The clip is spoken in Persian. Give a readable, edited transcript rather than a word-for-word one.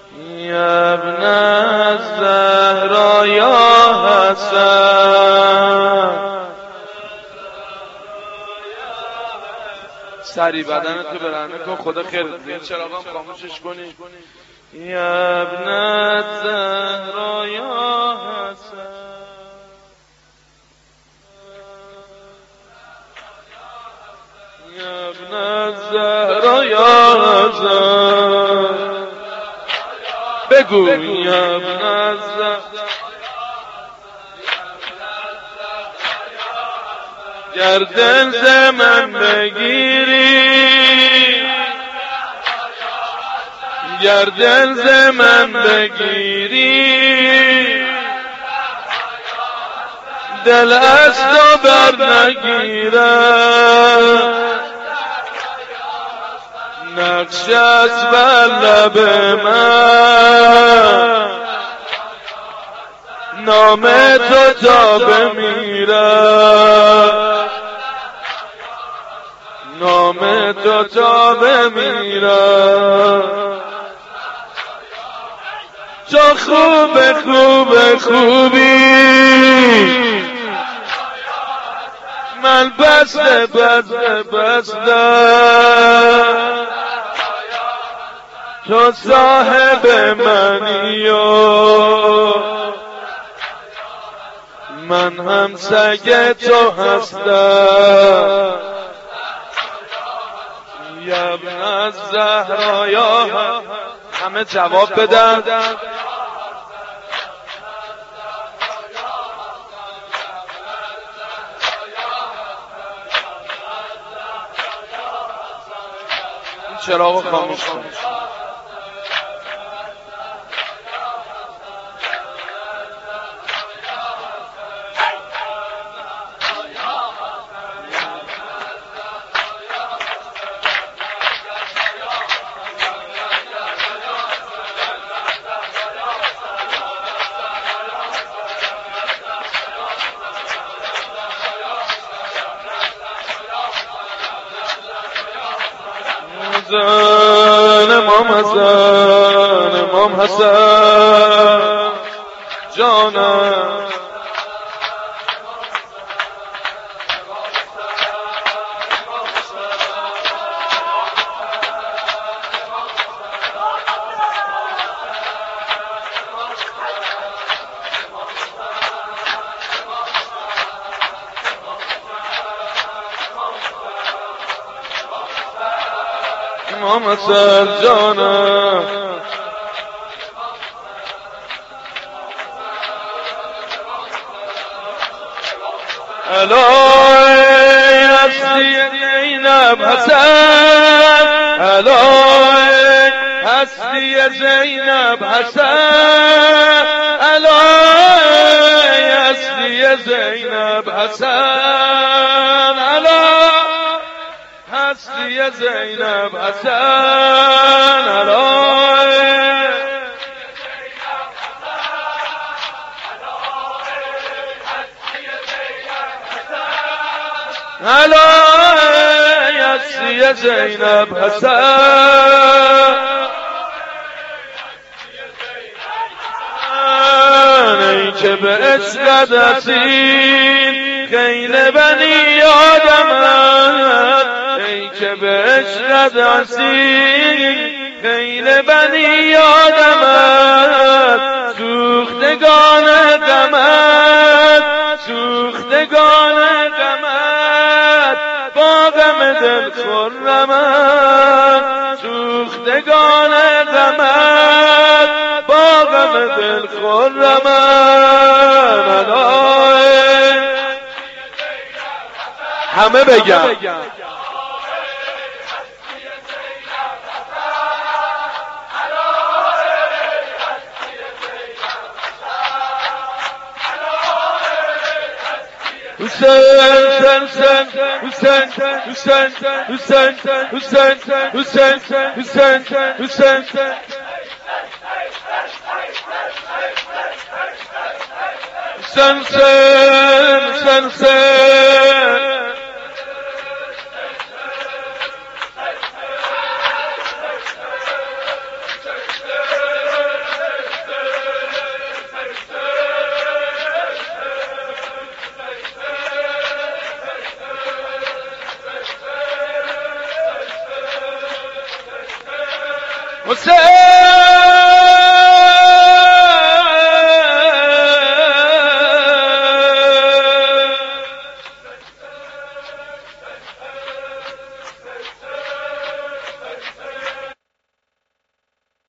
یا ابن الزهرا یا حسن. سری بدن تو برهنه کن، خدا خیر بده. چراغام خاموشش کنی. یا ابن الزهرا یا حسن. یا ابن الزهرا یا حسن. بگو یا ابن الزهرا. گر دل ز من بگیری، گر دل ز من بگیری، دل از تو بر نگیرد. نقش است بر لب من، نام تو تا بمیرد، نام تو تا بمیرد. تو خوب خوب خوبی، من بسته بسته بسته. تو صاحب منی و من هم سگ تو هستم. یا ابن الزهرا یا حسن. همه جواب بدن. این چراغو خاموش کن. امام حسن، امام حسن جانم. امام حسن جانم. الهی هستی زینب حسن، الهی هستی زینب حسن، الهی هستی زینب حسن، الهی هستی زینب حسن، الهی الهی هستی زینب حسن. ای که به عشقت اسیر خیل بنی آدمت، ای که به عشقت اسیر خیل بنی آدمت، سوختگان غمت، سوختگان غمت، با غم دل خرمت، سوختگان غمت، با غم دل خرمت. همه بگم Hüseyin, Hüseyin, Hüseyin, Hüseyin, Hüseyin, Hüseyin, Hüseyin, Hüseyin, Hüseyin. Sen, sen, sen. حسین